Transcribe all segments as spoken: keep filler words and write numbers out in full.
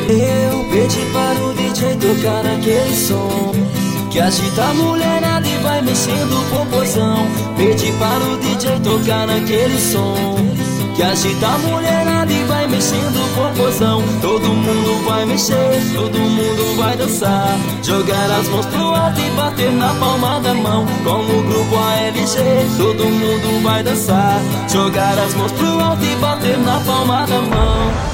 Eu pedi para o D J tocar aquele som que agita a mulherada e vai mexendo o popozão. Pedi para o D J tocar aquele som que agita a mulherada e vai mexendo o popozão. Todo mundo vai mexer, todo mundo vai dançar, jogar as mãos pro alto e bater na palma da mão. Como o grupo A L G, todo mundo vai dançar, jogar as mãos pro alto e bater na palma da mão.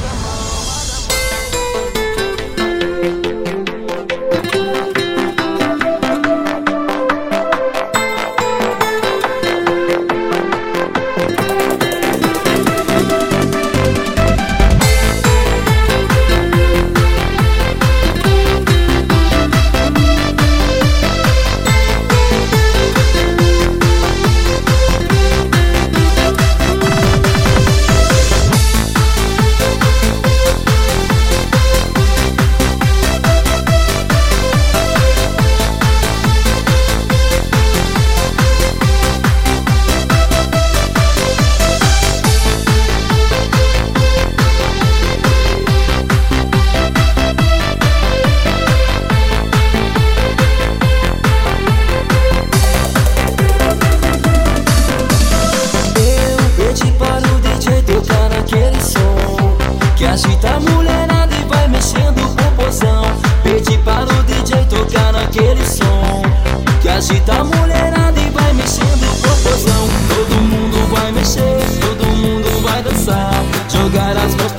Agita a mulherada e vai mexendo o popozão. Pedi para o D J tocar naquele som que agita a mulherada e vai mexendo o popozão. Todo mundo vai mexer, todo mundo vai dançar, jogar as mãos